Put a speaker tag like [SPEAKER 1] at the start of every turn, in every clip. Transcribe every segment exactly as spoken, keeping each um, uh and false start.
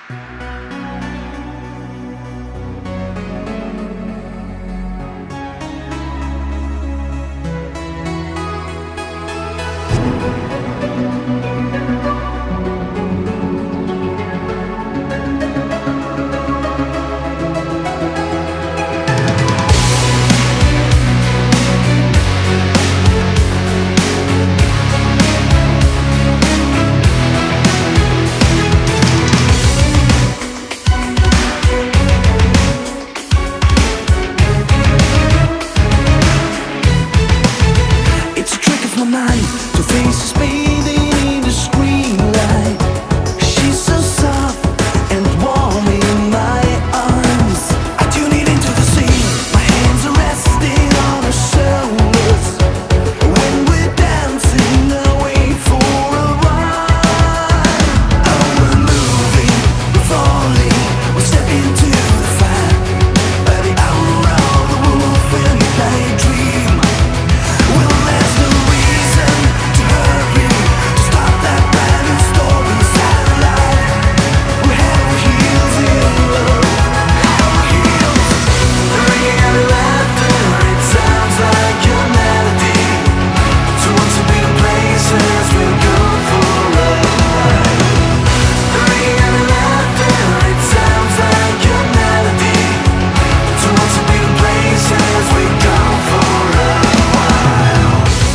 [SPEAKER 1] Two faces bathing in the screen light. She's so soft and warm in my arms. I tune it into the scene. My hands are resting on her shoulders. When we're dancing away for a while. Oh, we're moving, we're falling, we step into the fire. By the hour of the wolf in the night dream. Well, there's no reason to hurry, to stop that brand new story satellite. We're head over heels in love, head over heels. The ringing of your laughter, it sounds like a melody. So once we be the places we'll go for a while. The ringing of your laughter, it sounds like a melody. So once we be the places we go for a while.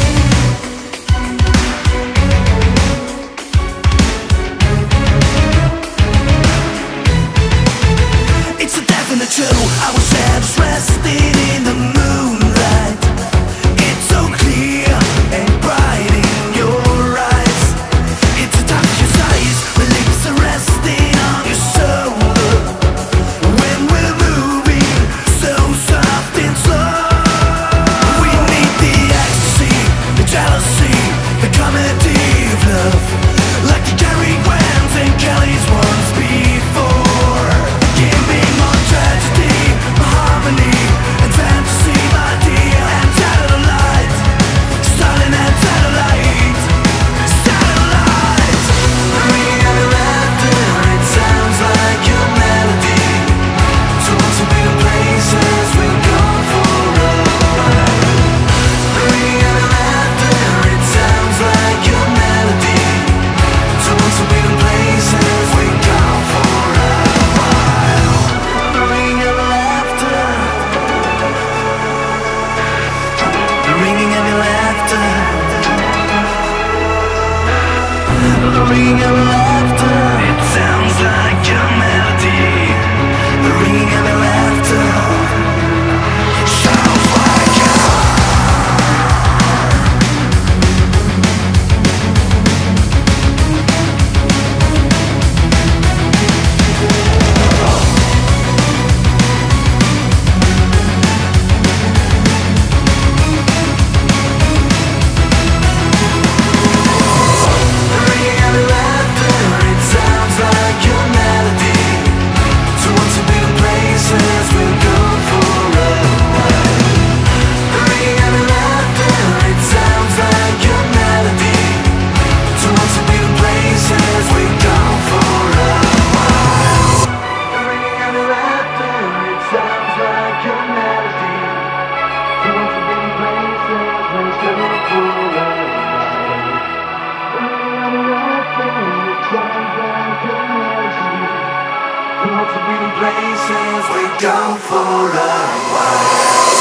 [SPEAKER 1] It's a definite show. Our shadows resting in the moonlight. It's so clear and bright in your eyes. It's a touch your size. My lips are resting on your shoulder. When we're moving so soft and slow. We need the ecstasy, the jealousy, the comedy of love. Like the Cary Grants and Kellys once before. Give me more tragedy, more harmony, and fantasy, my dear. And satellite, starting at satellite, satellite. The ringing of your laughter, it sounds like a melody. So once we be the places we'll go for a while. The ringing of your laughter, it sounds like a melody. So once we be the places we go for a while. The ringing of your laughter, the ringing of your laughter, the ringing of your laughter, it sounds like a melody. The ringing of your laughter sounds like a The ringing of your laughter, it sounds like a melody. So once we be the places we'll go for a while. The ringing of your laughter, it sounds like a melody. So once we be the places we go for a while. The ringing of your laughter, it sounds like a melody. So once we be the places we go for a while. Lots of beauty places we go for a while.